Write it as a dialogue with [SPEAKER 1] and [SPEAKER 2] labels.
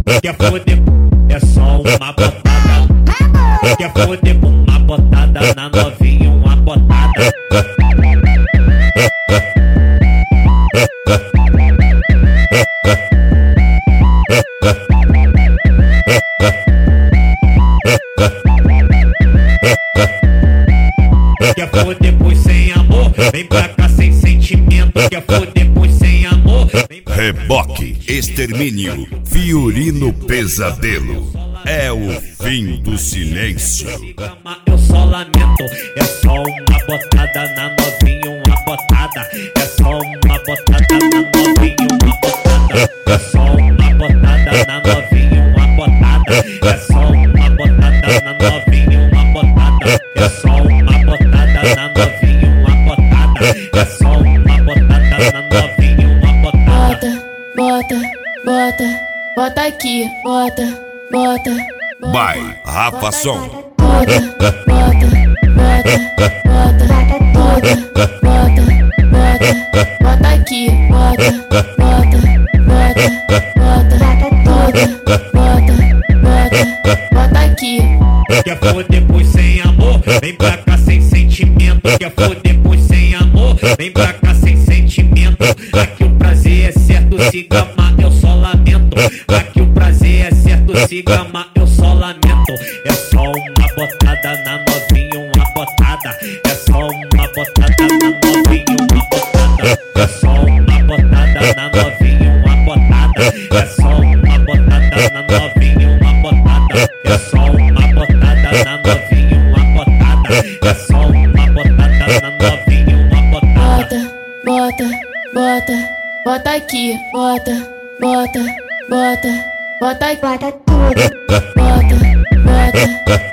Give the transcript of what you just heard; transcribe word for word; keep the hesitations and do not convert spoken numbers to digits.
[SPEAKER 1] Quer foder, é só uma botada. Quer foder com uma botada na novinha, uma botada. Quer foder pois sem amor, vem pra cá sem sentimento. Quer foder pois sem amor, vem pra cá.
[SPEAKER 2] Reboque, extermínio, Fiorino Pesadelo. É o fim do silêncio.
[SPEAKER 1] Eu só lamento, é só uma botada na novinha, uma botada. É só uma botada na novinha, uma botada. É só uma botada na novinha, uma botada. É só uma botada na novinha, uma botada. É só uma botada na novinha, uma botada. É só uma botada na novinha, uma botada.
[SPEAKER 3] Bota, bota, bota aqui, bota, bota.
[SPEAKER 2] Vai, Rafa Som.
[SPEAKER 3] Bota, bota, bota, bota, bota, bota, bota, bota aqui, bota, bota, bota, bota, bota, bota, bota aqui.
[SPEAKER 1] Quer foder pois sem amor, vem pra cá sem sentimento. Quer foder pois sem amor, vem pra cá sem sentimento. Aqui o prazer é certo, se gama eu só lamento. Aqui o prazer é certo, se gama eu só lamento. É só uma botada na novinha, uma botada. É só uma botada na novinha, uma botada. É só uma botada na novinha, uma botada. É só uma botada na novinha, uma botada. É só uma botada na novinha, uma botada. É só uma botada na novinha, uma botada.
[SPEAKER 3] Bota, bota, bota, bota aqui, bota, bota, bota, bota, bota tudo, bota, bota.